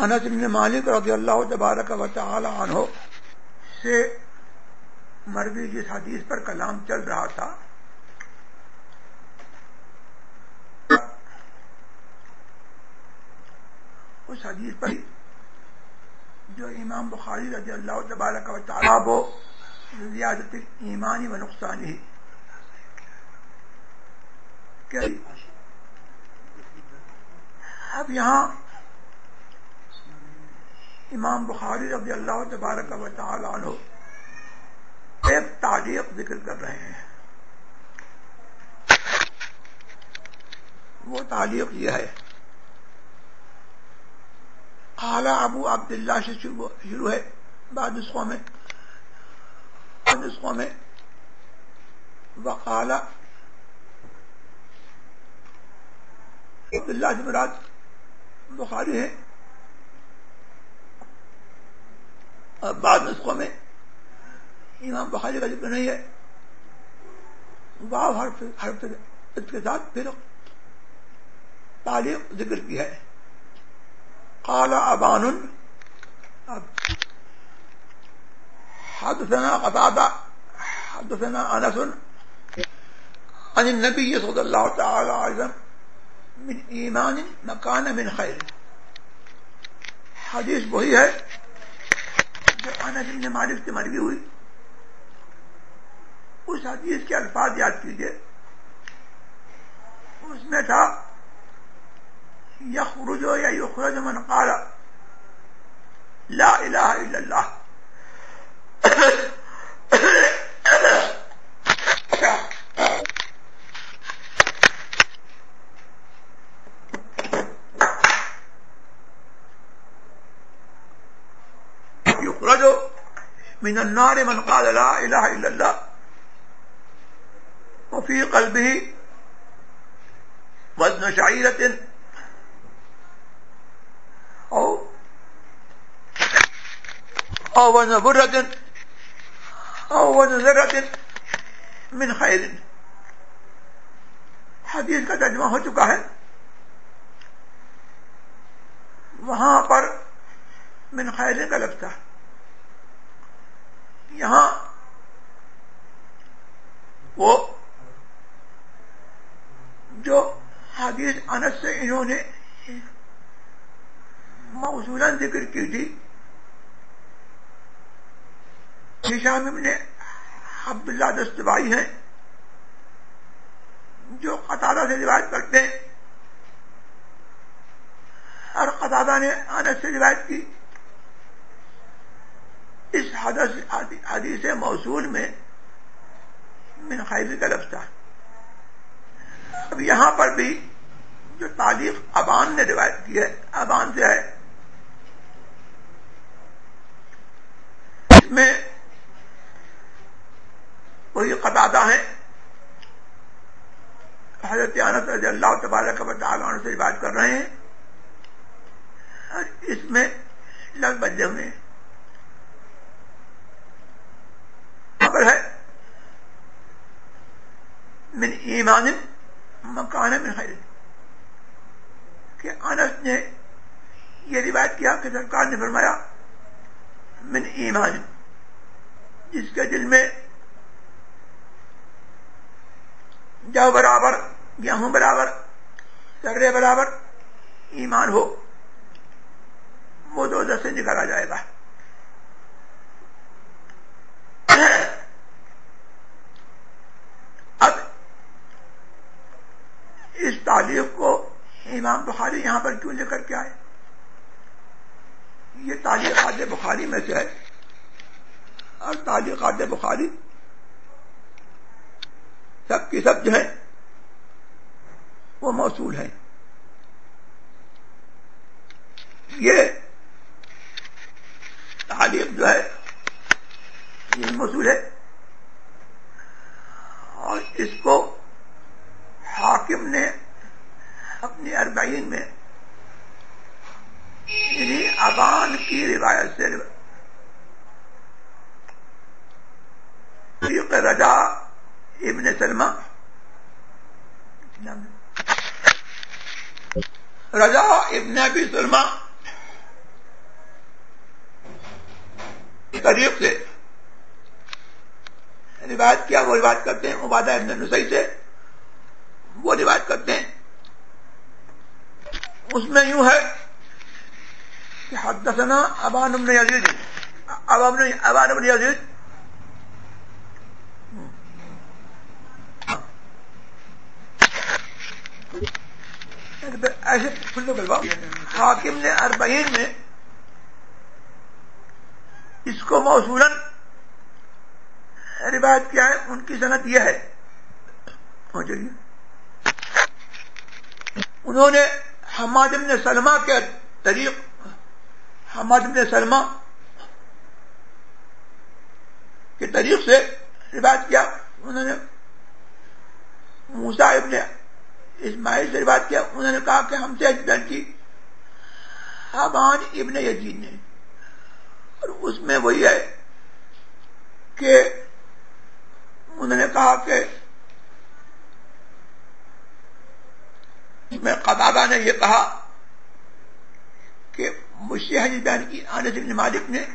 انس بن مالک رضی اللہ تبارک و تعالی عنہ سے مروی جس حدیث پر کلام چل رہا تھا اس حدیث پر جو امام بخاری رضی اللہ تبارک و تعالی وہ زیادت ایمانی و نقصانی اب یہاں امام بخاری رضی اللہ تبارک و تعالی عنہ ایک تعلیق ذکر کر رہے ہیں. وہ تعلیق یہ ہے قال ابو عبداللہ سے شروع ہے. بعد نسخوں میں وقال عبداللہ سے مراد بخاری ہے. اور بعض نسخوں میں امام بخاری کا ذکر نہیں ہے. واو حرف اس کے ساتھ پھر تعلیق ذکر کی ہے. قال ابان حدثنا قتادہ حدثنا انس عن النبی صلی اللہ تعالی علیہ وسلم من ایمان مکان من خیر. حدیث وہی ہے جو انس بن مالک سے مروی ہوئی. اس حدیث کے الفاظ یاد کیجیے. اس میں تھا یخرج یا یخرج من قال لا الہ الا اللہ. یخرج من النار من قال لا الہ الا اللہ وفي قلبه وزن شعيرة أو وزن برة أو وزن ذرة من خير. حدیث کا ترجمہ ہو چکا ہے. وہاں پر من خیر کا لفظ تھا. یہاں وہ جو حدیث انس سے انہوں نے موصولاً ذکر کی تھی ہشام ابن عبداللہ دستوائی ہیں جو قتادہ سے روایت کرتے ہیں اور قتادہ نے انس سے روایت کی. اس حدیث موصول میں من خیر کا لفظ تھا. اب یہاں پر بھی جو تعلیق ابان نے روایت کی ہے ابان سے ہے. اس میں وہی قتادہ ہیں حضرت انس رضی اللہ تبارک و تعالی عنہ سے روایت کر رہے ہیں اور اس میں لفظ بدلے ہوئے ہیں. خبر ہے من ایمان مکان من خیر کہ انس نے یہ روایت کیا کہ سرکار نے فرمایا من ایمان جس کے دل میں جو برابر گیہوں برابر ذرے برابر ایمان ہو وہ دوزخ سے نکالا جائے گا. اب اس تعلیق کو امام بخاری یہاں پر کیوں لے کر کے آئے؟ یہ تعلیقات بخاری میں سے ہے اور تعلیقات بخاری سب کی سب جو ہے وہ موصول ہیں. یہ تعلیق جو ہے یہ موصول ہے اور اس کو حاکم نے اپنی 40 میں یعنی ابان کی روایت سے رجا ابن سلمہ رجا ابن ابی سلمہ طریق سے روایت کیا، وہ روایت کرتے ہیں عبادہ ابن نصی سے، وہ روایت کرتے ہیں. اس میں یوں ہے کہ حدثنا ابان بن یزید، ابان بن یزید ایسے حاکم نے 40 میں اس کو موصولاً روایت کیا ہے. ان کی سند یہ ہے، انہوں نے حماد بن سلمہ کے طریق، حماد بن سلمہ کے طریق سے روایت کیا. انہوں نے موسیٰ ابن اسماعیل سے روایت کیا. انہوں نے کہا کہ ہم سے بیان کی حبان ابن یزید نے، اور اس میں وہی ہے کہ انہوں نے کہا کہ میں قتادہ نے یہ کہا کہ مجھ سے حدیث بیان کی انس بن مالک نے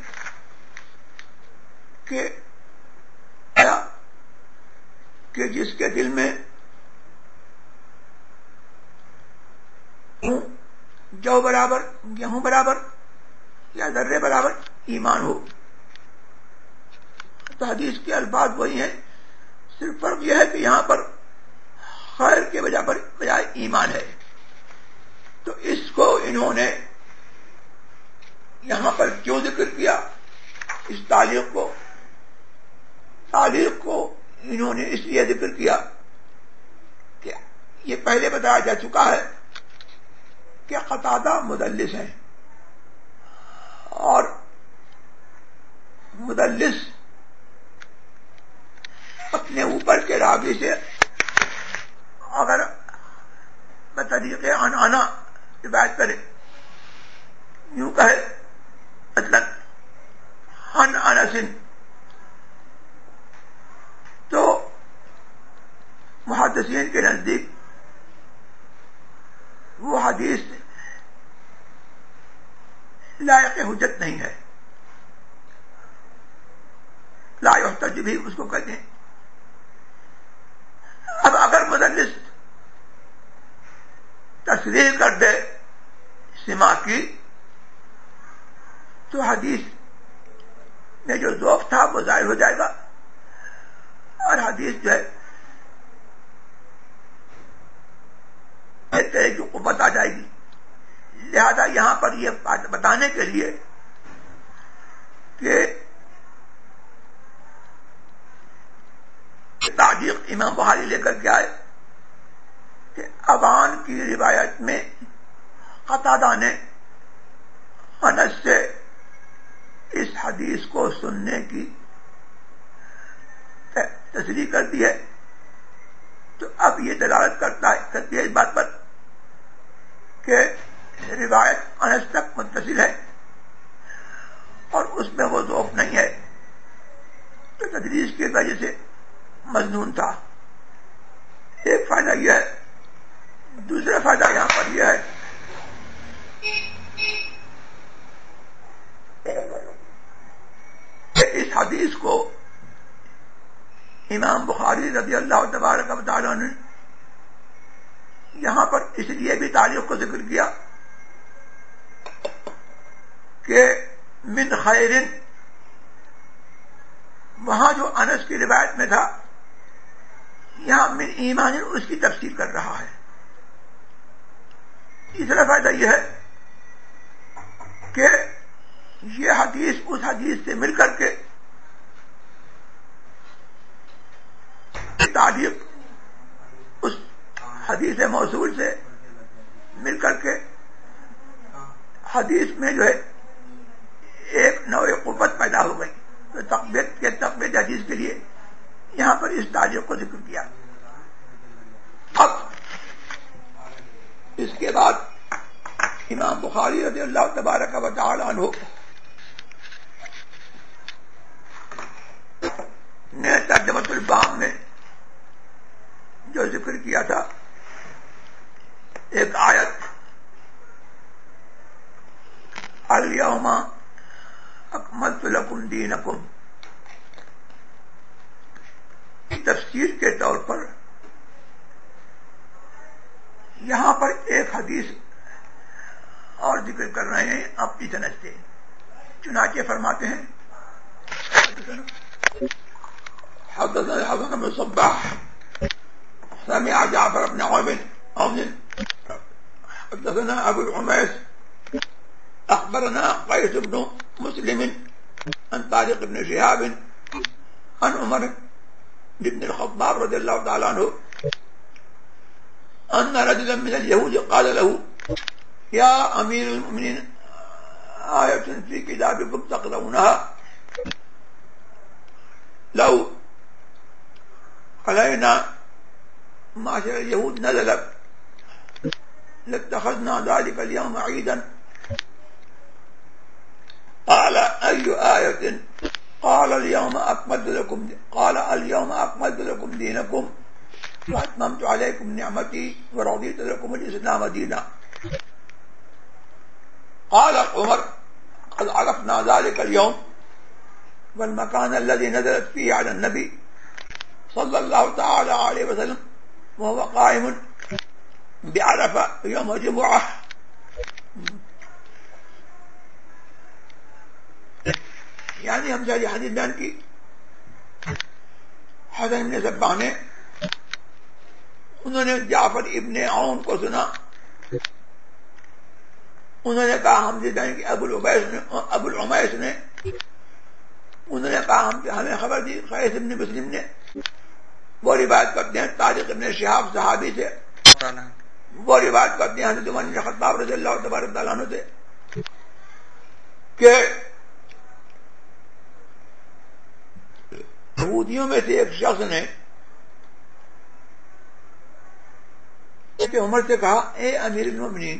کہ جس کے دل میں جو برابر، گیہوں برابر یا ذرے برابر ایمان ہو. تو حدیث کے الفاظ وہی ہیں، صرف فرق یہ ہے کہ یہاں پر خیر کے بجائے ایمان ہے. تو اس کو انہوں نے یہاں پر کیوں ذکر کیا؟ اس تعلیق کو انہوں نے اس لیے ذکر کیا کہ یہ پہلے بتایا جا چکا ہے کہ قتادہ مدلس ہیں، اور مدلس اپنے اوپر کے راوی سے اگر بطریقے عنعنہ روایت کرے، یوں کہے مطلب عن انس، تو محدثین کے نزدیک وہ حدیث لائق حجت نہیں ہے، لا یحتج بھی اس کو کہتے ہیں. اب اگر مدلس تصریح کر دے سماع کی تو حدیث میں جو ذوق تھا وہ ظاہر ہو جائے گا، اور حدیث جو ہے ایک طرح کی قوت آ جائے گی. لہذا یہاں پر یہ بات بتانے کے لیے کہ تعلیق امام بخاری لے کر کے آئے کہ ابان کی روایت میں قتادہ نے انس سے اس حدیث کو سننے کی تصریح کر دی ہے. تو اب یہ دلالت کرتی ہے اس بات پر کہ روایت انس تک متصل ہے اور اس میں وہ ذوق نہیں ہے تو تدریس کی وجہ سے مظنون تھا. ایک فائدہ یہ ہے. دوسرا فائدہ یہاں پر یہ ہے کہ اس حدیث کو امام بخاری رضی اللہ تبارک و تعالی نے یہاں پر اس لیے بھی تعلیق کو ذکر کیا کہ من خیر، وہاں جو انس کی روایت میں تھا یہاں من ایمان اس کی تفسیر کر رہا ہے. تیسرا فائدہ یہ ہے کہ یہ حدیث اس حدیث سے مل کر کے تعلیق اس حدیث موصول سے مل کر کے حدیث میں جو ہے ایک نوع قوت پیدا ہو گئی. تو تقویت حدیث کے لیے یہاں پر اس تعلیق کو ذکر کیا. اب اس کے بعد امام بخاری رضی اللہ تبارک و تعالی عنہ نے ترجمۃ الباب میں جو ذکر کیا تھا ایک آیت الیوم اکملت لکم دینکم تفسیر کے طور پر یہاں پر ایک حدیث اور ذکر کر رہے ہیں اپنی سند سے. چنانچہ فرماتے ہیں حدثنا الحسن بن صباح سمع جعفر بن عون حدثنا ابو العميس اخبرنا قيس بن مسلم عن طارق بن شهاب عن عمر بن الخطاب رضي الله تعالى عنه أن رجلا من اليهود قال له يا أمير المؤمنين آية في كتابكم تقرؤونها لو علينا معشر اليهود نزلت لاتخذنا ذلك اليوم عيدا. قال أي آية؟ قال اليوم أكملت لكم دينكم وأتممت عليكم نعمتي ورضيت لكم الإسلام دينا. قال عمر قد عرفنا ذلك اليوم والمكان الذي نزلت فيه على النبي صلى الله تعالى عليه وسلم وهو قائم بعرفة يوم الجمعة. یعنی ہم سے یہ حدیث بیان کی حسن بن صباح نے انہوں نے جعفر ابن عون کو سنا. انہوں نے کہا ہم سے بیان کی ابو العمیس نے انہوں نے کہا ہمیں خبر دی قیس ابن مسلم نے. وہ روایت کرتے ہیں طارق ابن شہاب صحابی سے, وہ روایت کرتے ہیں حضرت عمر بن خطاب رضی اللہ تبارک تعالیٰ عنہ سے کہ یہودیوں میں سے ایک شخص نے عمر سے کہا اے امیر المومنین,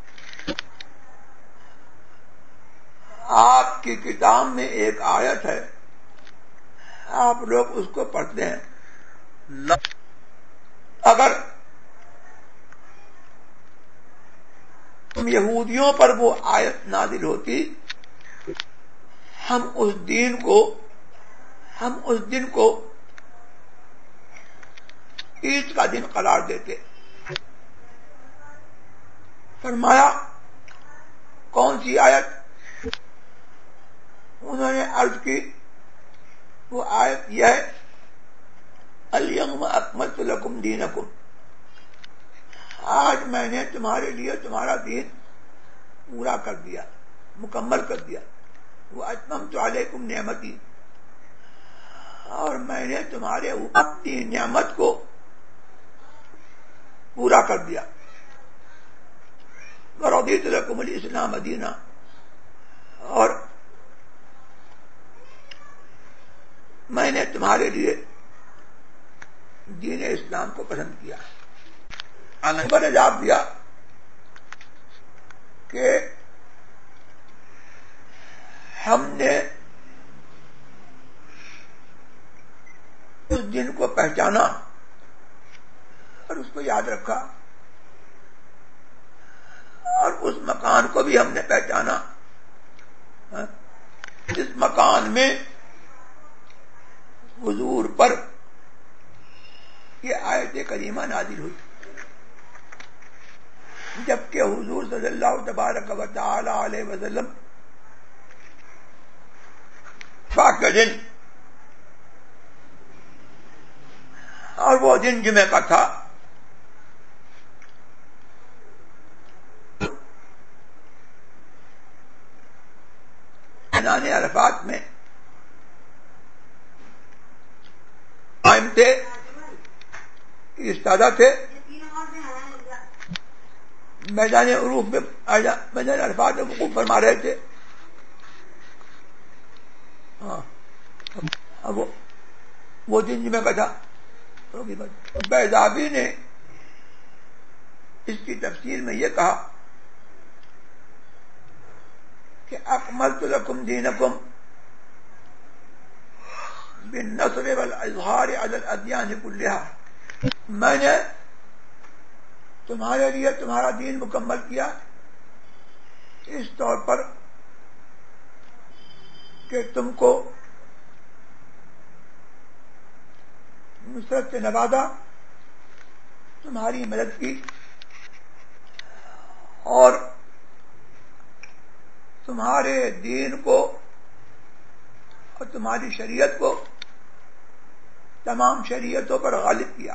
آپ کی کتاب میں ایک آیت ہے, آپ لوگ اس کو پڑھتے ہیں, اگر تم یہودیوں پر وہ آیت نازل ہوتی ہم اس دن کو عید کا دن قرار دیتے. فرمایا کون سی آیت؟ انہوں نے عرض کی وہ آیت یہ ہے الیوم اکملت لکم دینکم, آج میں نے تمہارے لیے تمہارا دین پورا کر دیا, مکمل کر دیا. وہ اتممت علیکم نعمتی, اور میں نے تمہارے اوپر اپنی نعمت کو پورا کر دیا. ورضیت لکم الاسلام دینا, اور میں نے تمہارے لیے دین اسلام کو پسند کیا. عمر نے جواب دیا کہ ہم نے اس دن کو پہچانا اور اس کو یاد رکھا, اور اس مکان کو بھی ہم نے پہچانا جس مکان میں حضور پر یہ آیت کریمہ نازل ہوئی, جبکہ حضور صلی اللہ تبارک و تعالی علیہ وسلم پاک کا دن, اور وہ دن جمعہ کا تھا. میدان عرفات میں قائم تھے, استادہ تھے, میدان عروف میں میدان عرفات میں وقوف فرما رہے تھے. اب وہ دن جمعہ کا تھا. بیضاوی نے اس کی تفسیر میں یہ کہا کہ اکملت لکم دینکم بالنصر والاظہار علی الادیان کلہا, میں نے تمہارے لیے تمہارا دین مکمل کیا اس طور پر کہ تم کو نصرت سے نوازا، تمہاری مدد کی اور تمہارے دین کو اور تمہاری شریعت کو تمام شریعتوں پر غالب کیا.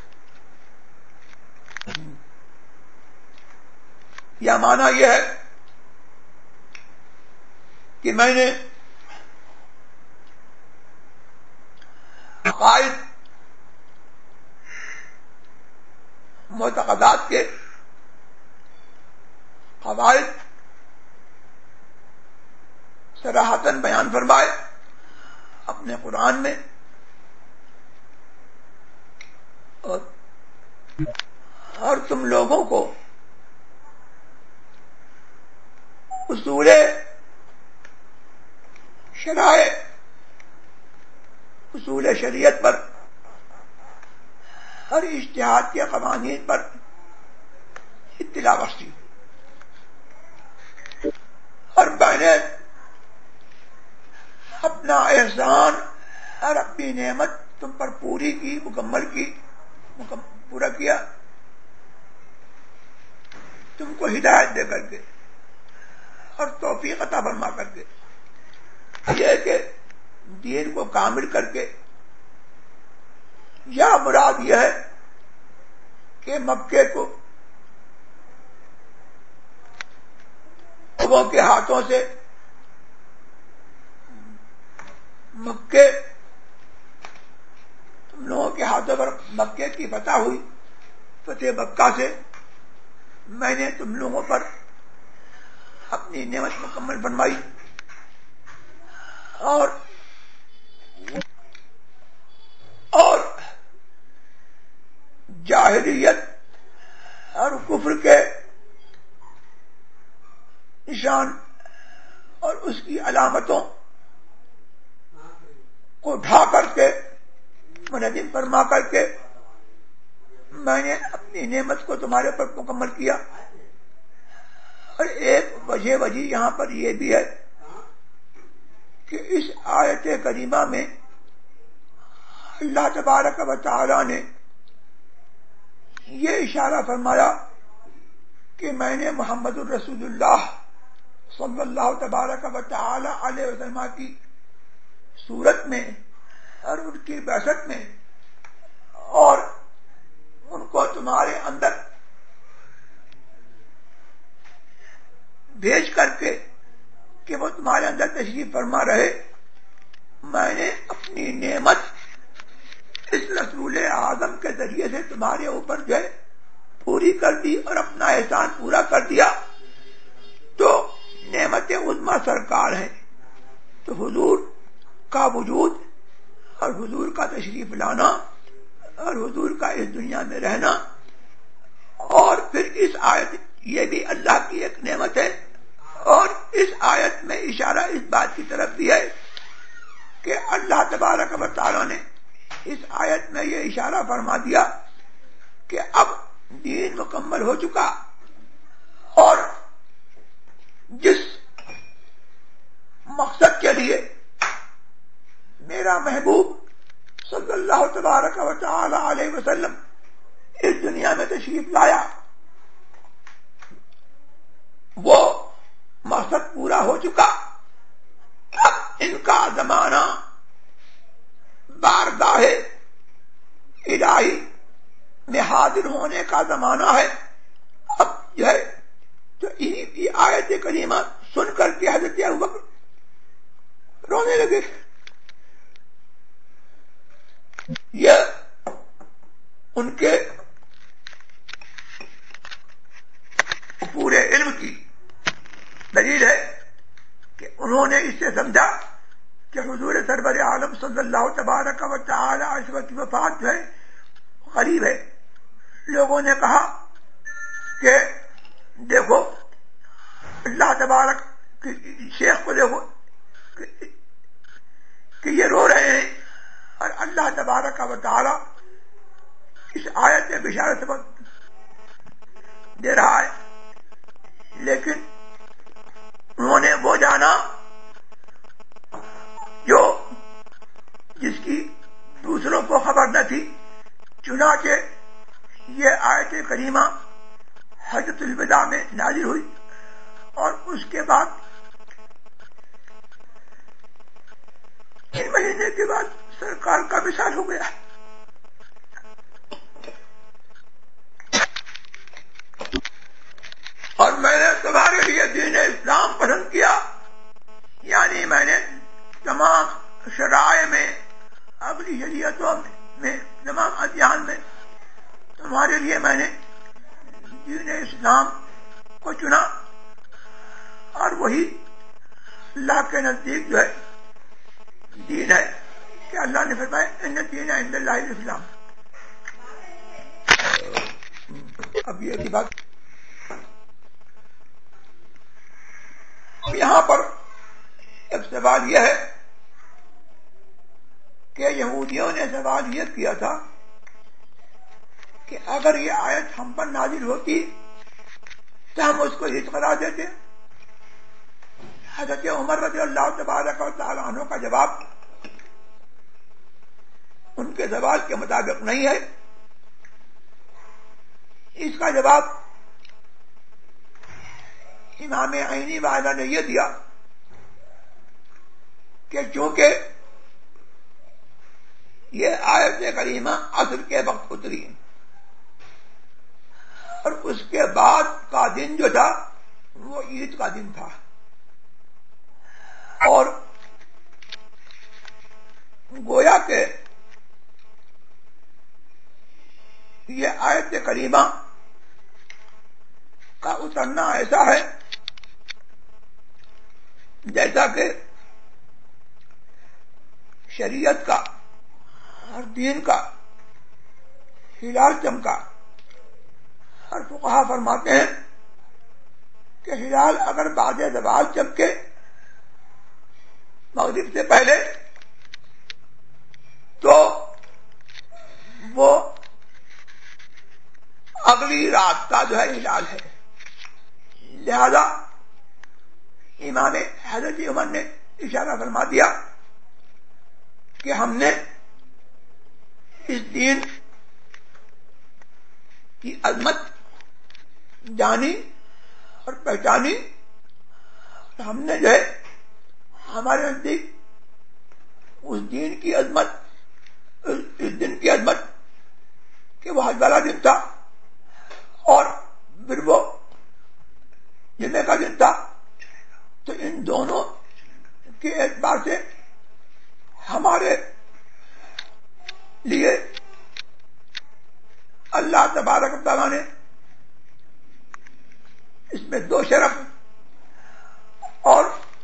یا معنی یہ ہے کہ میں نے عقائد معتقدات کے قواعد صراحتاً بیان فرمائے اپنے قرآن میں، اور تم لوگوں کو اصول شرائع، اصول شریعت پر اور اجتہاد کے قوانین پر اطلاع بخشی. اور میں نے اپنا احسان اور اپنی نعمت تم پر پوری کی، پورا کیا، تم کو ہدایت دے کر کے اور توفیق عطا فرما کر کے، یہ کہ دین کو کامل کر کے. یا مراد یہ ہے کہ مکے کو لوگوں کے ہاتھوں سے تم لوگوں کے ہاتھوں پر مکے کی فتح ہوئی، فتح مکہ سے میں نے تم لوگوں پر اپنی نعمت مکمل فرمائی، اور جاہلیت اور کفر کے نشان اور اس کی علامتوں کو ڈھا کر کے، منہدم فرما کر کے میں نے اپنی نعمت کو تمہارے پر مکمل کیا. اور ایک وجہ یہاں پر یہ بھی ہے کہ اس آیت کریمہ میں اللہ تبارک و تعالی نے یہ اشارہ فرمایا کہ میں نے محمد الرسول اللہ صلی اللہ تبارک و تعالی علیہ وسلم کی صورت میں اور ان کی بعثت میں اور ان کو تمہارے اندر بھیج کر کے کہ وہ تمہارے اندر تشریف فرما رہے، میں نے اپنی نعمت اس رسول اعظم کے ذریعے سے تمہارے اوپر جو ہے پوری کر دی اور اپنا احسان پورا کر دیا. تو نعمت عظمیٰ سرکار ہے. تو حضور کا وجود اور حضور کا تشریف لانا اور حضور کا اس دنیا میں رہنا، اور پھر اس آیت یہ بھی اللہ کی ایک نعمت ہے. اور اس آیت میں اشارہ اس بات کی طرف بھی ہے کہ اللہ تبارک و تعالی نے اس آیت میں یہ اشارہ فرما دیا کہ اب دین مکمل ہو چکا، اور جس مقصد کے لیے میرا محبوب صلی اللہ تبارک و تعالی علیہ وسلم اس دنیا میں تشریف لایا، وہ مقصد پورا ہو چکا. اب ان کا زمانہ بارگاہ الہی میں حاضر ہونے کا زمانہ ہے. اب جو ہے تو انہی کی آیت کریمہ سن کر کے حضرت ابوبکر رونے لگے. یہ ان کے پورے علم کی دلیل ہے کہ انہوں نے اس سے سمجھا کہ حضور سرور عالم صلی اللہ تبارک و تعالی علیہ وسلم کی وفات جو ہے قریب ہے. لوگوں نے کہا کہ دیکھو اللہ تبارک شیخ کو دیکھو کہ یہ رو رہے ہیں، اور اللہ تبارک و تعالی اس آیت میں بشارت دے رہا ہے. لیکن انہوں نے وہ جانا چنانچہ یہ آیت کریمہ حجۃ الوداع میں نازل ہوئی اور اس کے بعد 3 مہینے کے بعد سرکار کا وصال ہو گیا. اور میں نے تمہارے لیے دین اسلام پسند کیا، یعنی میں نے تمام شرائع میں، اگلی شریعتوں میں، تمام ادیان میں تمہارے لیے میں نے دین اسلام کو چنا، اور وہی اللہ کے نزدیک جو ہے دین ہے کہ اللہ نے فرمایا ان الدین عند اللہ الاسلام. اب یہ کی بات یہاں پر ایک سوال یہ ہے کہ یہودیوں نے سوال یہ کیا تھا کہ اگر یہ آیت ہم پر نازل ہوتی تو ہم اس کو عید قرار دیتے. حضرت عمر رضی اللہ تبارک و تعالی عنہ کا جواب ان کے سوال کے مطابق نہیں ہے. اس کا جواب امام عینی والا نے یہ دیا کہ چونکہ یہ آیت کریمہ عصر کے وقت اتری اور اس کے بعد کا دن جو تھا وہ عید کا دن تھا، اور گویا کہ یہ آیت کریمہ کا اترنا ایسا ہے جیسا کہ شریعت کا اور دین کا ہلال چمکا. اور فقہا فرماتے ہیں کہ ہلال اگر بعد زوال چمکے مغرب سے پہلے تو وہ اگلی رات کا جو ہے ہلال ہے. لہذا امام حضرت عمر نے اشارہ فرما دیا کہ ہم نے اس دین کی عظمت جانی اور پہچانی، ہم نے جو ہے ہمارے نزدیک اس دین کی عظمت، اس دن کی عظمت کہ وہ حج والا دن تھا اور پھر وہ جمعے کا دن تھا، تو ان دونوں کے اعتبار سے ہمارے لیے اللہ تبارک و تعالیٰ نے اس میں 2 شرف اور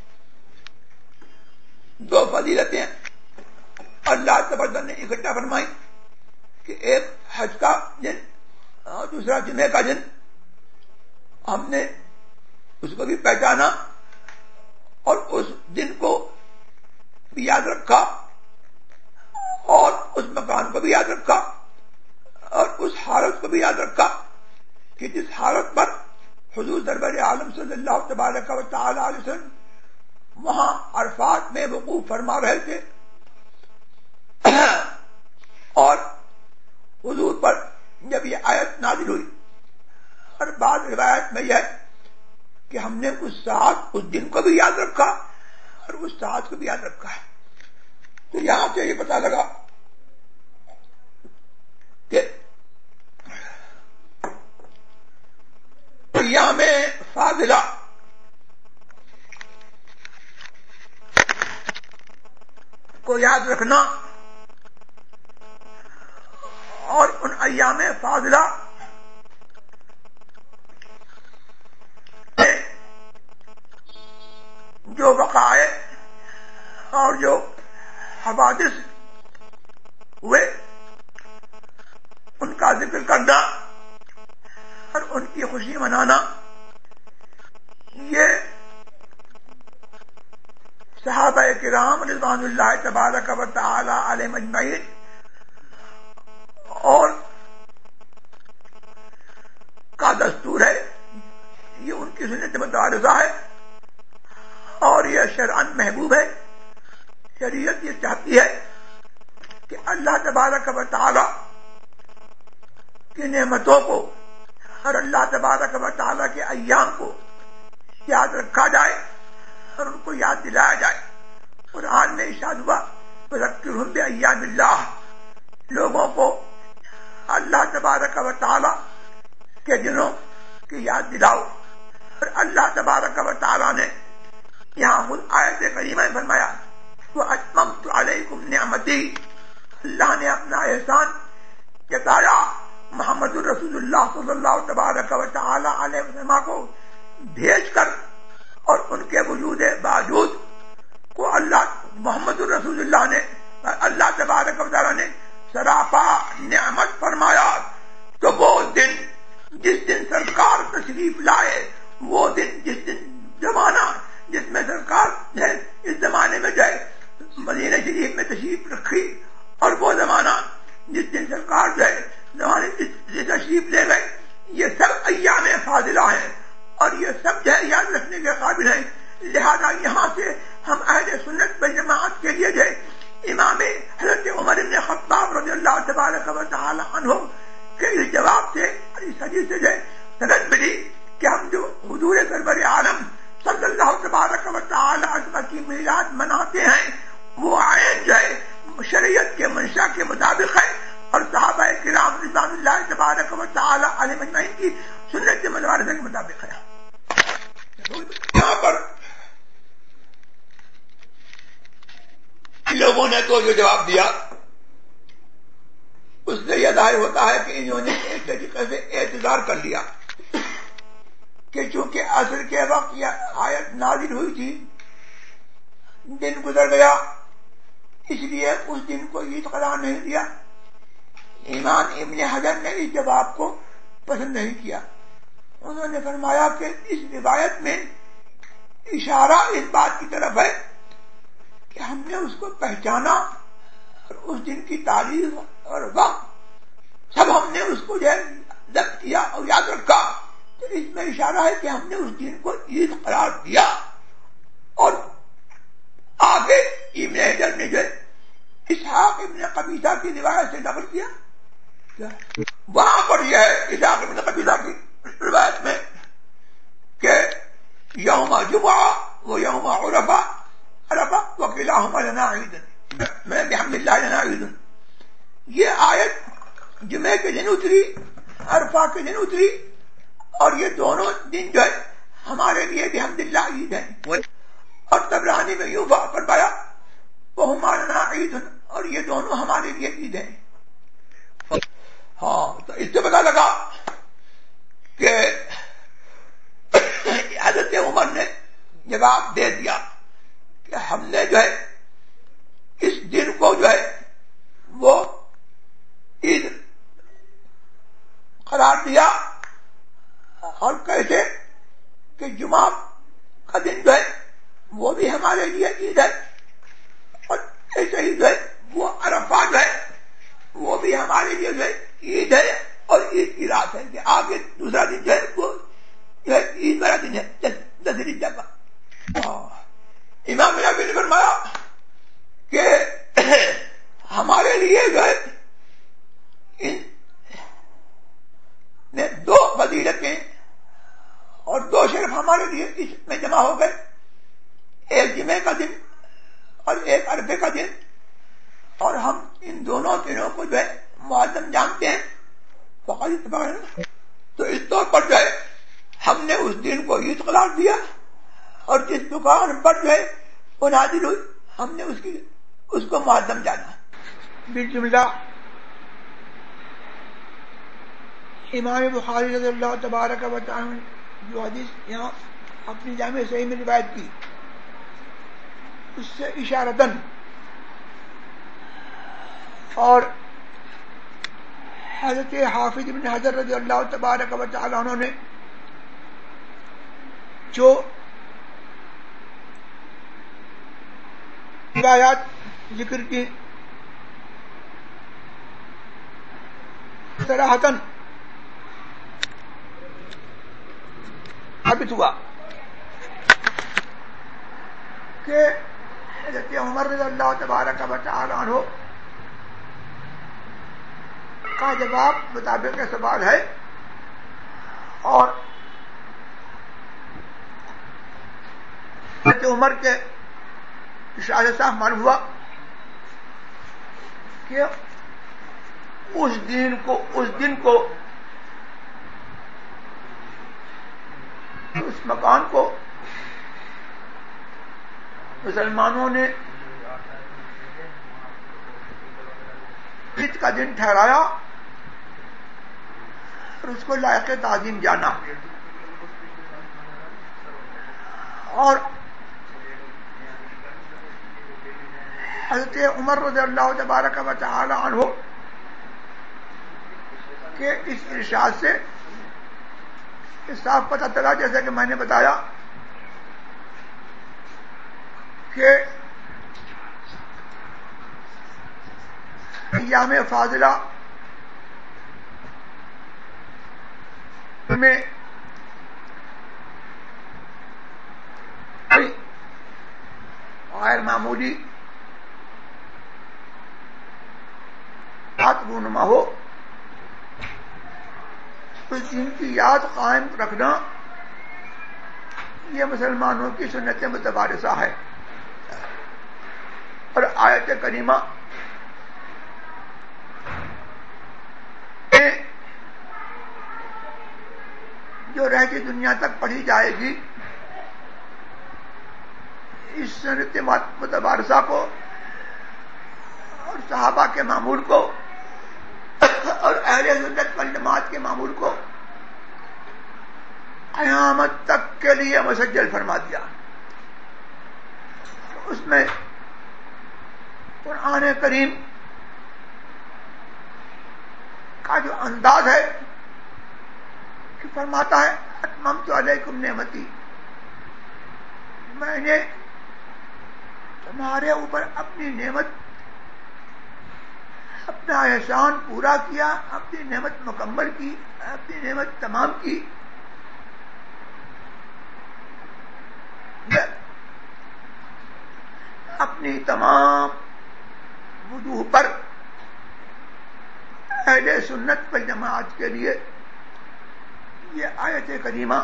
2 فضیلتیں اللہ تبارک نے اکٹھا فرمائی کہ ایک حج کا دن اور دوسرا جمعے کا دن. ہم نے اس کو بھی پہچانا اور اس دن کو بھی یاد رکھا اور اس مکان کو بھی یاد رکھا اور اس حالت کو بھی یاد رکھا کہ جس حالت پر حضور دربار عالم صلی اللہ تبارک و تعالی علیہ وسلم وہاں عرفات میں وقوف فرما رہے تھے، اور حضور پر جب یہ آیت نازل ہوئی. اور بعض روایت میں یہ ہے کہ ہم نے اس ساتھ اس دن کو بھی یاد رکھا اور اس ساتھ کو بھی یاد رکھا ہے. تو یہاں سے یہ پتہ لگا کہ ایام فاضلہ کو یاد رکھنا اور ان ایام فاضلہ جو وقائع اور جو حوادث ہوئے ان کا ذکر کرنا اور ان کی خوشی منانا، یہ صحابہ کرام رضوان اللہ تبارک و تعالی علیہم اجمعین اور کا دستور ہے، یہ ان کی سنت متوارثہ ہے اور یہ شرعاً محبوب ہے. شریعت یہ چاہتی ہے کہ اللہ تبارک و تعالی کی نعمتوں کو اور اللہ تبارک و تعالیٰ کے ایام کو یاد رکھا جائے اور ان کو یاد دلایا جائے۔ قرآن میں ارشاد ہوا فذکرہم بایام اللہ، لوگوں کو اللہ تبارک و تعالیٰ کے دنوں کی یاد دلاؤ۔ اور اللہ تبارک و تعالیٰ نے یہاں خود آیت کریمہ میں فرمایا وَأَتْمَمْتُ عَلَيْكُمْ نِعْمَتِي، اللہ نے اپنا احسان جتایا محمد الرسول اللہ صلی اللہ تبارک و تعالی علیہ وسلم کو بھیج کر، اور ان کے وجود باوجود کو اللہ محمد الرسول اللہ نے اللہ تبارک و تعالی نے سراپا نعمت فرمایا۔ تو وہ دن جس دن سرکار تشریف لائے، وہ دن جس دن زمانہ جس میں سرکار ہے اس زمانے میں جائے مدینہ شریف میں تشریف رکھی، اور وہ زمانہ جس دن سرکار جو ہے زمانے سے تشریف لے گئے، یہ سب ایام فاضلہ ہیں اور یہ سب جو ہے یاد رکھنے کے قابل ہیں۔ لہذا یہاں سے ہم اہل سنت و جماعت کے لیے جو ہے امام حضرت عمر بن خطاب رضی اللہ تبارک و تعالی عنہ کے اس جواب سے اس حدیث سے جو ہے سند ملی کہ ہم جو حضور سرور عالم صلی اللہ تبارک و تعالی عنہ کی میلاد مناتے ہیں، وہ عین جو ہے شریعت کے منشا کے مطابق ہے اور صحابہ کرام رضوان اللہ تبارک و تعالی علیہ اجمعین کی سنت متوارثہ کے مطابق ہے۔ یہاں پر لوگوں نے تو جو جواب دیا اس سے یہ ظاہر ہوتا ہے کہ انہوں نے ایک طریقے سے اعتذار کر لیا کہ چونکہ عصر کے وقت یہ آیت نازل ہوئی تھی، دن گزر گیا، اس لیے اس دن کو عید قرار نہیں دیا۔ امام ابن حجر نے اس جواب کو پسند نہیں کیا، انہوں نے فرمایا کہ اس روایت میں اشارہ اس بات کی طرف ہے کہ ہم نے اس کو پہچانا اور اس دن کی تاریخ اور وقت سب ہم نے اس کو جو ہے ضبط کیا اور یاد رکھا، تو اس میں اشارہ ہے کہ ہم نے اس دن کو عید قرار دیا۔ اور آگے ابن حجر نے جو ہے اسحاق ابن قبیصہ کی روایت سے نقل کیا، وہاں پر یہ ہے اسحاق ابن قبیصہ کی روایت میں کہ یوم جمعہ و یوم عرفہ وکلاہما لنا عید، میں بحمد اللہ لنا عید، یہ آیت جمعے کے دن اتری، عرفہ کے دن اتری، اور یہ دونوں دن جو ہے ہمارے لیے بحمد اللہ عید ہے۔ اور طبرانی میں یوں فرمایا وہما لنا عید، اور یہ دونوں ہمارے لیے عید ہیں۔ ہاں، تو اس سے پتا لگا کہ حضرت عمر نے جواب دے دیا کہ ہم نے جو ہے اس دن کو جو ہے وہ عید قرار دیا، اور کیسے کہ جمعہ کا دن جو ہے وہ بھی ہمارے لیے عید ہے، اور ایسے ہی جو ہے وہ عرفہ جو ہے وہ بھی ہمارے لیے جو ہے عید ہے، اور عید کی رات ہے کہ آگے دوسرا دن جو ہے وہ جو ہے عید والا دن ہے 10 حجہ کا۔ امام نبی نے فرمایا کہ ہمارے لیے جو ہے ان دو فضیلتیں اور 2 شرف ہمارے لیے اس میں جمع ہو گئے، ایک جمعے کا دن اور ایک عرفے کا دن، اور ہم ان دونوں دنوں کو جو ہے معظم جانتے ہیں۔ فقط اتفاق ہے، تو اس طور پر جو ہے ہم نے اس دن کو عید قرار دیا، اور جس دکان پر جو ہے وہ نازل ہوئی ہم نے اس کو معظم جانا۔ بالجملہ امام بخاری رضی اللہ تبارک و تعالی نے جو حدیث یہاں اپنی جامع صحیح میں روایت کی، اس سے اشارتاً اور حضرت حافظ ابن حجر رضی اللہ تبارک و تعالی عنہ نے جو روایات ذکر کی صراحتاً ثابت ہوا کہ حضرت عمر رضی اللہ تبارک و تعالی عنہ کا جواب مطابق سوال ہے. اور حضرت عمر کے ارشاد صاحب معلوم ہوا کہ اس دن کو اس مکان کو مسلمانوں نے عید کا دن ٹھہرایا اور اس کو لائق تعظیم جانا. اور حضرت عمر رضی اللہ تبارک و تعالی عنہ کہ اس ارشاد سے صاف پتہ چلا، جیسا کہ میں نے بتایا، کہ ایام فاضلہ میں غیر معمولی بات رونما ہو، اس دن کی یاد قائم رکھنا یہ مسلمانوں کی سنت متوارثہ ہے. اور آیت کریمہ جو رہتی دنیا تک پڑھی جائے گی، اس سنت متوارثہ کو اور صحابہ کے معمول کو اور اہل سنت والجماعت کے معمول کو قیامت تک کے لیے مسجل فرما دیا. اس میں قرآن کریم کا جو انداز ہے کہ فرماتا ہے اتممت علیکم نعمتی، میں نے تمہارے اوپر اپنی نعمت، اپنا احسان پورا کیا، اپنی نعمت مکمل کی، اپنی نعمت تمام کی. اپنی تمام وجوہ پر اہل سنت والجماعت کے لیے یہ آیت کریمہ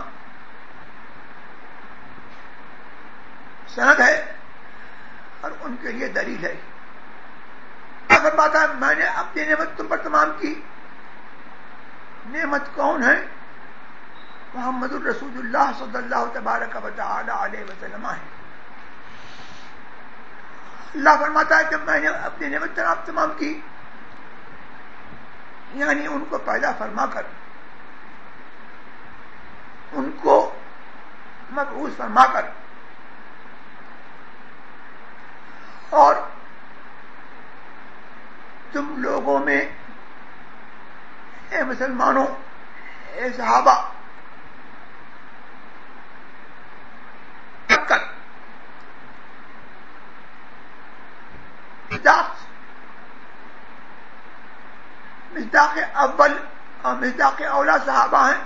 سند ہے اور ان کے لیے دلیل ہے. فرماتا ہے میں نے اپنی نعمت تم پر تمام کی. نعمت کون ہے؟ محمد الرسول اللہ صلی اللہ تبارک و تعالی علیہ وسلم ہے. اللہ فرماتا ہے کہ میں نے اپنی نعمت تمام کی، یعنی ان کو پیدا فرما کر، ان کو مبعوث فرما کر، اور تم لوگوں میں اے مسلمانوں، اے صحابہ، رکھ کر مصداق اول اور مصداق اولا صحابہ ہیں،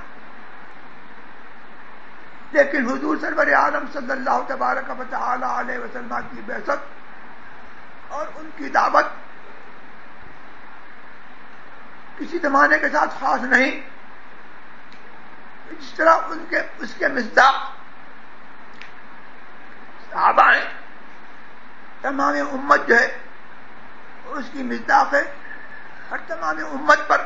لیکن حضور سرور عالم صلی اللہ تبارک و تعالی علیہ وسلم کی بعثت اور ان کی دعوت کسی زمانے کے ساتھ خاص نہیں. جس طرح اس کے مصداق صحابہ ہیں، تمام امت جو ہے اس کی مصداق ہے، اور تمام امت پر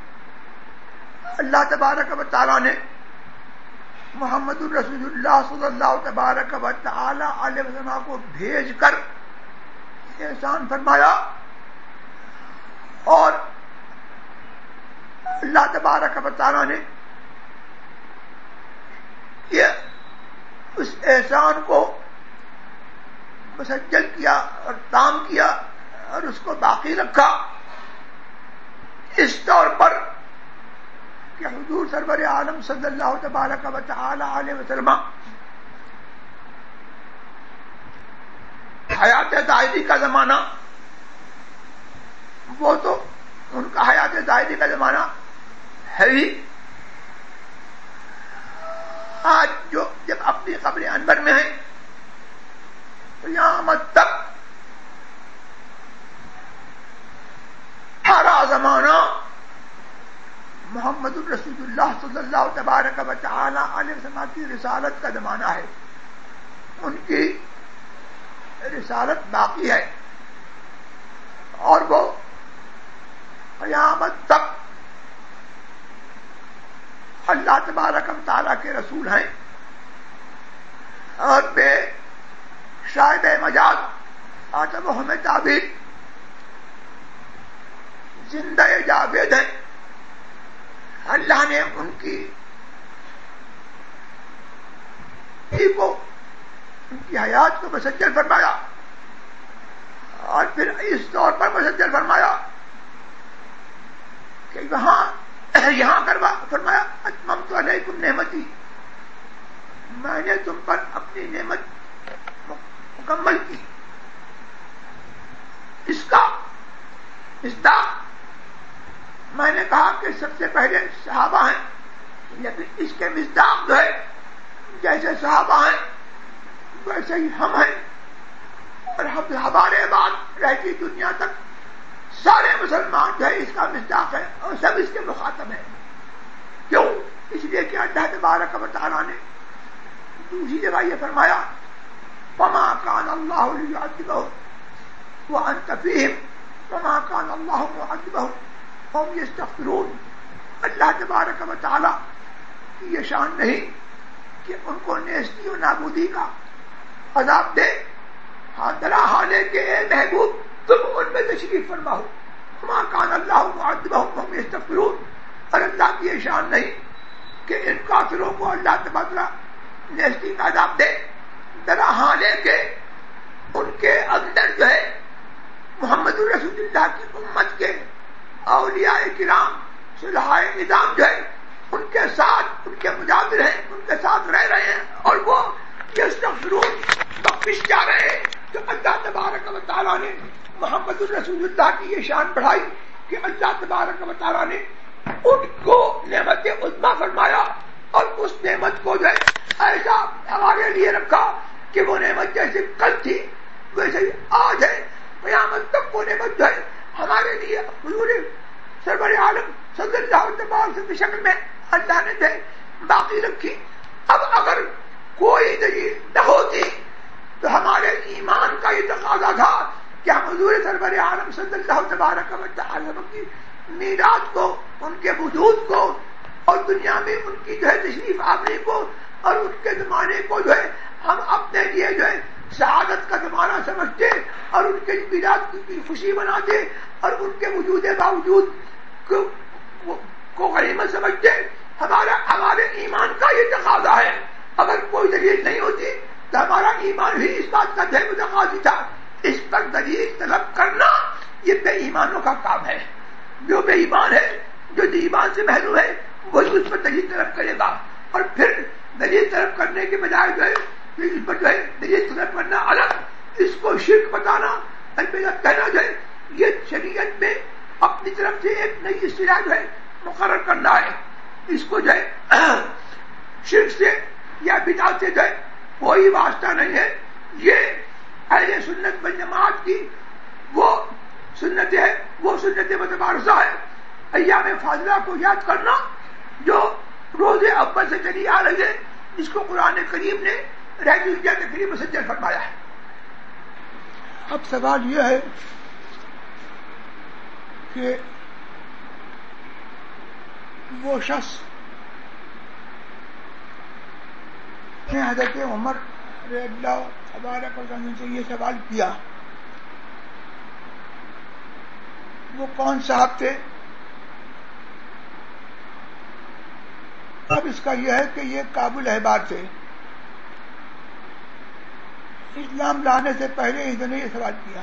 اللہ تبارک و تعالی نے محمد الرسول اللہ صلی اللہ تبارک و تعالی علیہ وسلم کو بھیج کر احسان فرمایا. اور اللہ تبارک و تعالی نے یہ اس احسان کو مسجل کیا اور تام کیا اور اس کو باقی رکھا، اس طور پر کہ حضور سرور عالم صلی اللہ تبارک و تعالی علیہ وسلم حیات ظاہری کا زمانہ، وہ تو ان کا حیات ظاہری کا زمانہ ہے ہی. آج جو جب اپنی قبر انور میں ہیں تو قیامت تک سارا زمانہ رسول اللہ صلی اللہ تبارک و تعالی علیہ وسلم کی رسالت کا زمانہ ہے. ان کی رسالت باقی ہے اور وہ قیامت تک اللہ تبارک و تعالی کے رسول ہیں اور بے شاید مجاز آتم ہمیں تعبیر زندہ جاوید ہیں. اللہ نے ان کی حیات کو مسجل فرمایا اور پھر اس طور پر مسجل فرمایا کہ یہاں فرمایا اتممت علیکم نعمتی، میں نے تم پر اپنی نعمت مکمل کی. اس کا مصداق میں نے کہا کہ سب سے پہلے صحابہ ہیں، لیکن اس کے مصداق جو ہے جیسے صحابہ ہیں ویسے ہی ہم ہیں، اور ہم ہمارے بعد رہتی دنیا تک سارے مسلمان جو ہے اس کا مصداق ہے اور سب اس کے مخاطب ہیں. کیوں؟ اس لیے کہ اللہ تبارک و تعالیٰ نے دوسری جگہ یہ فرمایا وما كان الله ليعذبهم وانت فيهم وما كان الله معذبهم وهم يستغفرون. اللہ تبارک و تعالیٰ کی یہ شان نہیں کہ ان کو نیستی و نابودی کا عذاب دے. ہاں درا حالے کے اے محبوب تم ان میں تشریف فرما ہو. وما كان الله معذبهم وهم يستغفرون. اور اللہ کی یہ شان نہیں کہ ان کافروں کو اللہ تبارک نیستی کا عذاب دے. درا حالے کے ان کے اندر جو ہے محمد رسول اللہ کی امت کے اولیاء کرام صلحائے نظام جو ہے ان کے ساتھ ان کے مجاور ہیں، ان کے ساتھ رہ رہے ہیں اور وہ یستغفرون بخشش چاہ رہے ہیں. تو اللہ تبارک و تعالیٰ نے محمد الرسول اللہ کی یہ شان بڑھائی کہ اللہ تبارک و تعالیٰ نے ان کو نعمت عظمیٰ فرمایا اور اس نعمت کو جو ہے ایسا ہمارے لیے رکھا کہ وہ نعمت جیسے کل تھی ویسے ہی آج ہے. قیامت تک وہ نعمت جو ہے ہمارے لیے حضور سرور عالم صلی اللہ علیہ وسلم کی شکل میں اللہ نے جو باقی رکھی. اب اگر کوئی دلیل نہ ہوتی تو ہمارے ایمان کا یہ تقاضا تھا کہ ہم حضور سرور عالم صلی اللہ تبارک و تعالی کی میراث کو، ان کے وجود کو اور دنیا میں ان کی جو ہے تشریف آوری کو اور ان کے زمانے کو جو ہے ہم اپنے لیے جو ہے سعادت کا زمانہ سمجھتے اور ان کے میراث کی خوشی مناتے اور ان کے وجود باوجود کو غنیمت سمجھتے. ہمارے ایمان کا یہ تقاضا ہے. اگر کوئی دلیل نہیں ہوتی تو ہمارا ایمان بھی اس بات کا جو متقاضی تھا. اس پر دلیل طلب کرنا یہ بے ایمانوں کا کام ہے. جو بے ایمان ہے، جو ایمان سے محروم ہے، وہی اس پر دلیل طلب کرے گا. اور پھر دلیل طلب کرنے کے بجائے جو ہے اس پر جو ہے دلیل طلب کرنا الگ، اس کو شرک بتانا البتہ کہنا جو ہے یہ شریعت میں اپنی طرف سے ایک نئی اصطلاح جو ہے مقرر کرنا ہے. اس کو جو ہے شرک سے یا بدعت سے جو ہے کوئی واسطہ نہیں ہے. یہ اہل سنت والجماعت کی وہ سنت ہے، وہ سنت متبارزہ ہے. ایام فاضلہ کو یاد کرنا جو روز اول سے چلی آ رہی ہے، جس کو قرآن کریم نے رہنمائی تقریب مسجل فرمایا ہے. اب سوال یہ ہے کہ وہ شخص نے حضرت عمر رضی اللہ تبارک و تعالی سے یہ سوال کیا، وہ کون صاحب تھے؟ اب اس کا یہ ہے کہ یہ کابل احبار تھے. اسلام لانے سے پہلے انہوں نے یہ سوال کیا.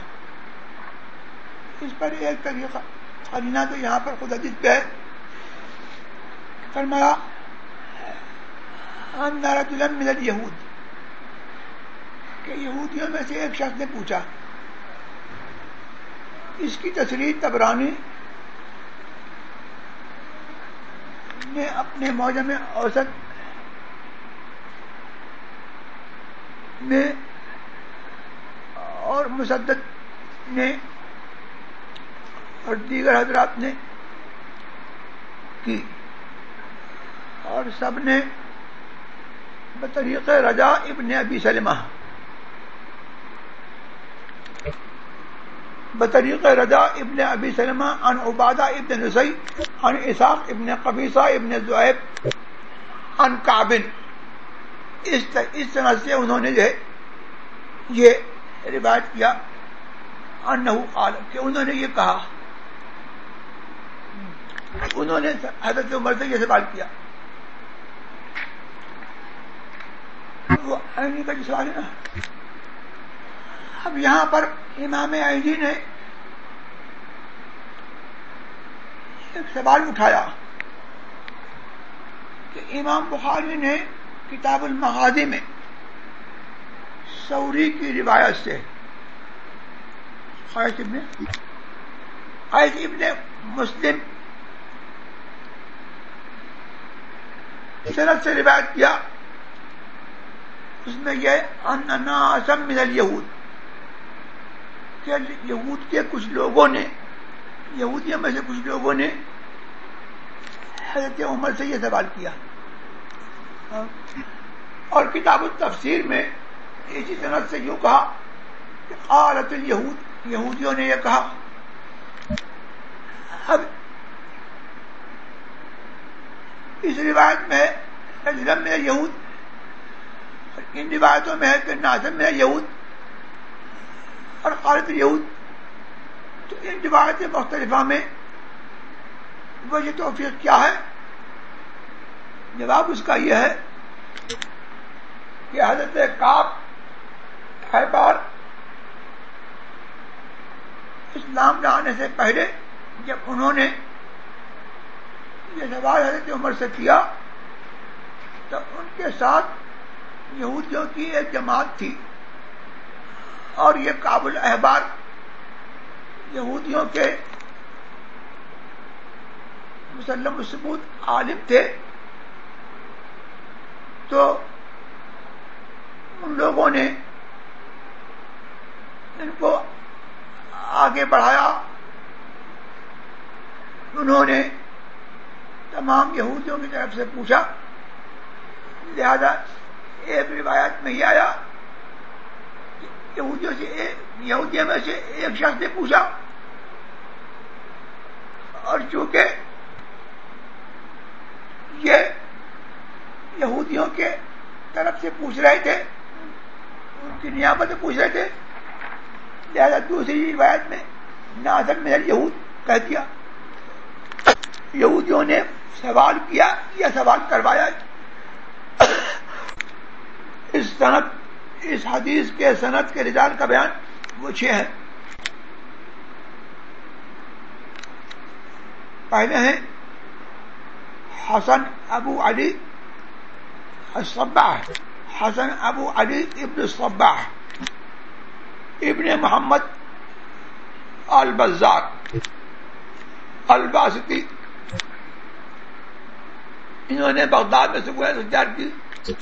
اس پر ایک طریقہ قرینہ تو یہاں پر خود حدیث پہ ہے، فرمایا ان رجلا من الیہود، کہ یہودیوں میں سے ایک شخص نے پوچھا. اس کی تصریح طبرانی نے اپنے معجم اوسط میں اور مسدد نے اور دیگر حضرات نے کی. اور سب نے بطریق رجا ابن ابی سلمہ بطریق رجا ابن ابی سلمہ عن عبادہ ابن نصی عن اسحاق ابن قبیصہ ابن ذؤیب عن کعب، اس طرح سے انہوں نے جو ہے یہ روایت کیا انہ قال کہ انہوں نے یہ کہا، انہوں نے حضرت عمر سے یہ سوال کیا. وہ عینی کا جو سوال ہے نا، اب یہاں پر امام عینی نے ایک سوال اٹھایا کہ امام بخاری نے کتاب المغازی میں ثوری کی روایت سے قیس ابن مسلم سند سے روایت کیا، اس میں یہ ان ناسا من الیہود کہ یہود کے کچھ لوگوں نے، یہودیوں میں سے کچھ لوگوں نے حضرت عمر سے یہ سوال کیا. اور کتاب التفسیر میں اسی سند سے یوں کہا کہ قالت الیہود، یہودیوں نے یہ کہا. اب اس روایت میں رجل من الیہود، ان روایتوں میں ہے کہ ناسا من الیہود اور قالت الیہود. تو ان روایت مختلفہ میں وجہ توفیق کیا ہے؟ جواب اس کا یہ ہے کہ حضرت کعب احبار اسلام لانے سے پہلے جب انہوں نے یہ سوال حضرت عمر سے کیا تو ان کے ساتھ یہودیوں کی ایک جماعت تھی، اور یہ کعب الاحبار یہودیوں کے مسلم الثبوت عالم تھے. تو ان لوگوں نے ان کو آگے بڑھایا، انہوں نے تمام یہودیوں کی طرف سے پوچھا. لہذا ایک روایت میں یہ آیا یہودیوں میں سے ایک شخص نے پوچھا، اور چونکہ یہ یہودیوں کے طرف سے پوچھ رہے تھے، ان کی نیابت سے پوچھ رہے تھے، لہذا دوسری روایت میں نازل من الیہود کہہ دیا. یہودیوں نے سوال کیا یا سوال کروایا. اس حدیث کے سند کے رجال کا بیان وہ 6 ہے. پہلے ہیں حسن ابو علی الصباح، حسن ابو علی ابن الصباح ابن محمد البزار الباسطی. انہوں نے بغداد میں سکوہ سجاد کی.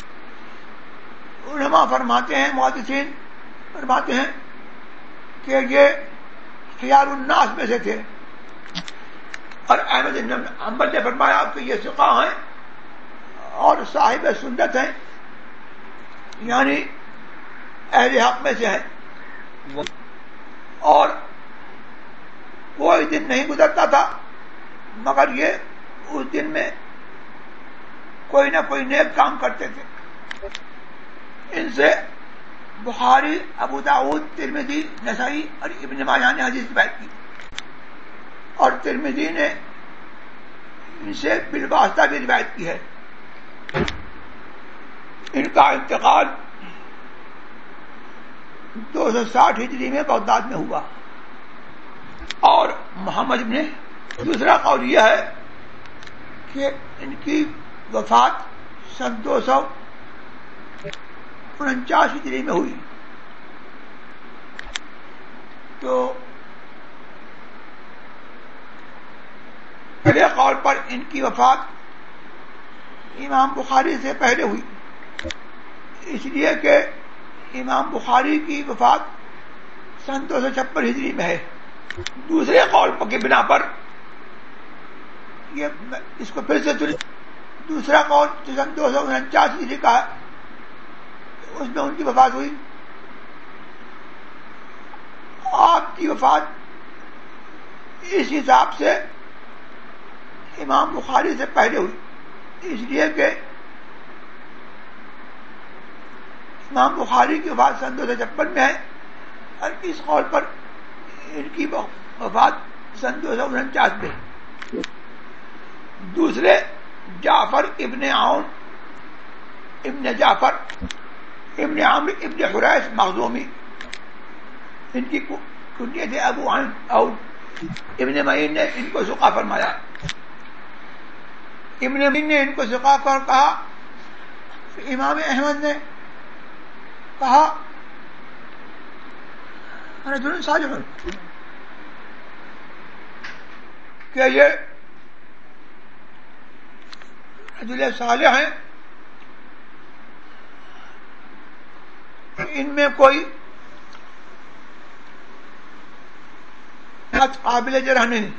علماء فرماتے ہیں، محدثین فرماتے ہیں کہ یہ خیار الناس میں سے تھے، اور احمد بن حنبل نے فرمایا کہ یہ ثقہ ہیں اور صاحب سنت ہیں، یعنی اہل حق میں سے ہیں. اور کوئی دن نہیں گزرتا تھا مگر یہ اس دن میں کوئی نہ کوئی نیک کام کرتے تھے. ان سے بخاری، ابو داؤد، ترمذی، نسائی اور ابن ماجہ نے حدیث روایت کی، اور ترمذی نے ان سے بالواسطہ بھی روایت کی ہے. ان کا انتقال 260 ہجری میں بغداد میں ہوا. اور محمد نے دوسرا قول یہ ہے کہ ان کی وفات سن 249 ہجری میں ہوئی. تو پہلے قول پر ان کی وفات امام بخاری سے پہلے ہوئی، اس لیے کہ امام بخاری کی وفات سن 256 ہجری میں ہے. دوسرے قول کی بنا پر یہ اس کو پھر سے دوسرا قول جو سن 249 ہجری کا ہے اس میں ان کی وفات ہوئی. آپ کی وفات اس حساب سے امام بخاری سے پہلے ہوئی، اس لیے کہ امام بخاری کی وفات سن 256 میں ہے اور اس قول پر ان کی وفات سن 249 میں ہے. دوسرے جعفر ابن عون ابن جعفر ابن عمرو ابن حریث مخزومی، ان کی کنیت ہے ابو عن اور ابن معین نے ان کو ثقہ فرمایا. ابن معین نے ان کو ثقہ کر کہا. امام احمد نے کہا رجل صالح کہ یہ رجل صالح ہیں، ان میں کوئی قابل جرح نہیں.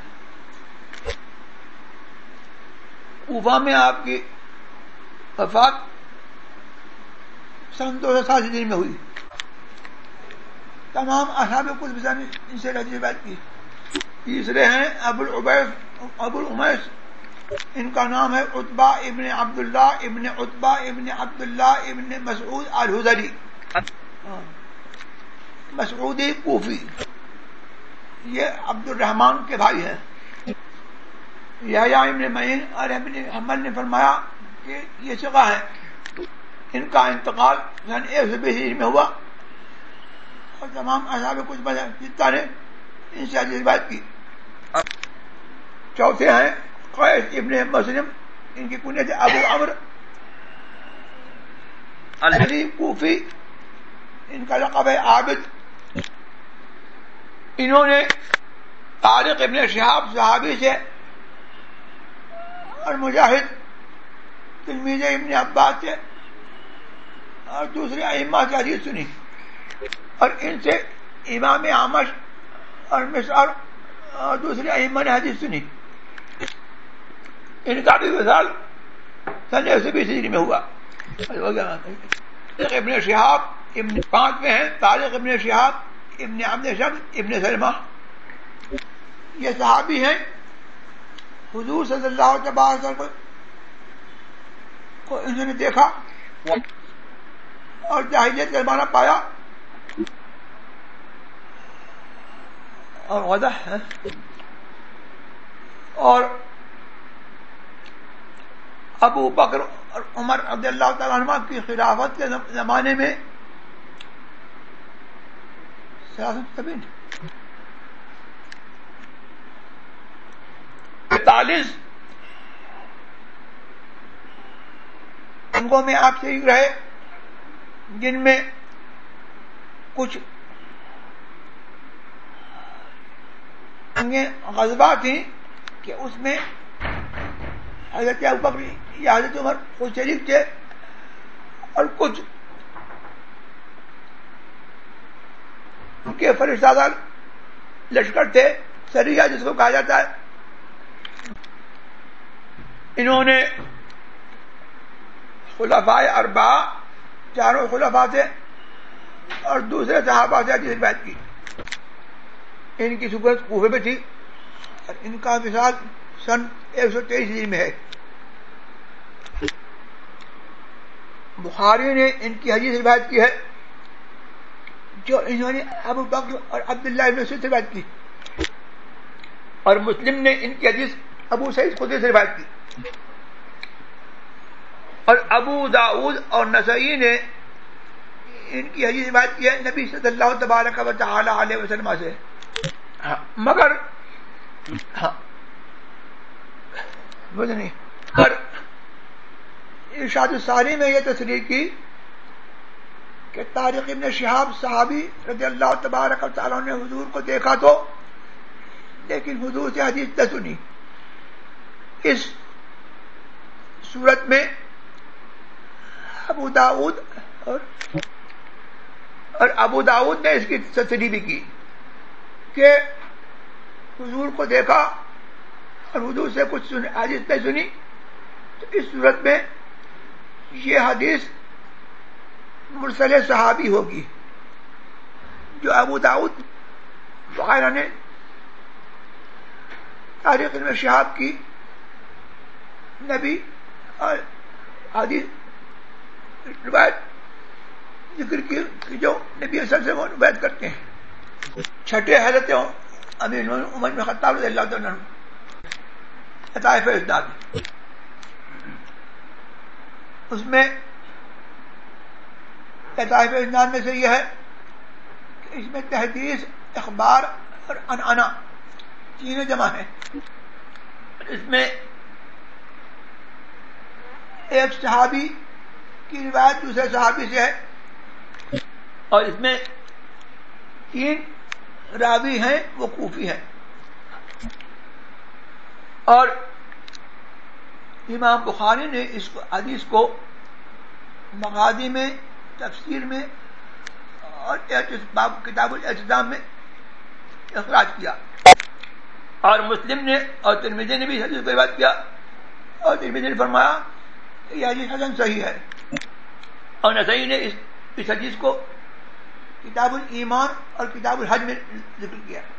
کوفہ میں آپ کی وفات سن 207 ہجری میں ہوئی. تمام اصحاب کتب نے ان سے روایت کی. تیسرے ہیں ابو امیس، ان کا نام ہے عتبہ ابن عبداللہ ابن عتبہ ابن عبداللہ ابن مسعود الحذری، مسعودی کوفی. یہ عبد الرحمن کے بھائی ہیں. یحییٰ ابن معین اور ابن حنبل نے فرمایا کہ یہ ثقہ ہے. ان کا انتقال سن 120 ہجری میں ہوا اور تمام اصحاب کتب ستہ نے ان سے حدیث روایت کی. چوتھے ہیں قیس ابن مسلم، ان کی کنیت ابو عمرو الحلی کوفی، ان کا لقب ہے عابد. انہوں نے طارق ابن شہاب صحابی سے اور مجاہد تلمیذ ابن عباس سے اور دوسرے ائمہ سے حدیث سنی، اور ان سے امام اعمش اور مسعر اور دوسرے ائمہ نے حدیث سنی. ان کا بھی وصال سن 120 ہجری میں ہوا. ابن شہاب ابن 5 میں ہیں طارق ابن شہاب ابن عبد شمس ابن سلمہ. یہ صحابی ہیں. حضور صلی اللہ علیہ وسلم کو انہوں نے دیکھا اور جاہلیت کا زمانہ پایا اور وضع ہے. اور ابو بکر اور عمر رضی اللہ تعالیٰ عنہ کی خلافت کے زمانے میں 45 انگوں میں آپ شریک رہے، جن میں کچھ غزوہ تھیں کہ اس میں حضرت ابوبکر یا حضرت عمر خود شریک تھے، اور کچھ ان کے فرشتہ لشکر تھے، سریہ جس کو کہا جاتا ہے. انہوں نے خلفائے اربعہ، چاروں خلفاء سے اور دوسرے صحابہ سے حدیث روایت کی. ان کی سکونت کوفے میں تھی اور ان کا وصال سن 123 ہجری میں ہے. بخاری نے ان کی حدیث روایت کی ہے جو انہوں نے ابو بکر اور عبداللہ ابن مسعود سے روایت کی، اور مسلم نے ان کی حدیث ابو سعید خدری سے روایت کی، اور ابو داؤد اور نسائی نے ان کی حدیث روایت کی ہے نبی صلی اللہ تبارک و تعالی علیہ وسلم سے. مگر اور ارشاد الساری میں یہ تصریح کی کہ طارق ابن شہاب صحابی رضی اللہ تبارک و تعالیٰ نے حضور کو دیکھا تو، لیکن حضور سے حدیث نہ سنی. اس صورت میں ابو داؤد اور ابو داؤد نے اس کی تصریح بھی کی کہ حضور کو دیکھا اور حضور سے کچھ حدیث نہیں سنی، تو اس صورت میں یہ حدیث مرسل صحابی ہوگی، جو ابو داؤد وغیرہ نے تاریخ ابن شہاب کی نبی اور حدیث روایت ذکر کی جو نبی صلی اللہ علیہ وسلم روایت کرتے ہیں۔ چھٹے حضرت امیر عمر بن خطاب رضی اللہ عنہ لطائف اسناد، اس میں لطائف اسناد میں سے یہ ہے کہ اس میں تحدیث، اخبار اور عنعنہ تینوں جمع ہیں۔ اس میں ایک صحابی کی روایت دوسرے صحابی سے ہے، اور اس میں 3 راوی ہیں وہ کوفی ہیں، اور امام بخاری نے اس حدیث کو مغازی میں، تفسیر میں اور کتاب الاعتصام میں اخراج کیا، اور مسلم نے اور ترمذی نے بھی اس حدیث کو روایت کیا، اور ترمذی نے فرمایا کہ یہ حدیث حسن صحیح ہے، اور نسائی نے اس حدیث کو کتاب الایمان اور کتاب الحج میں ذکر کیا۔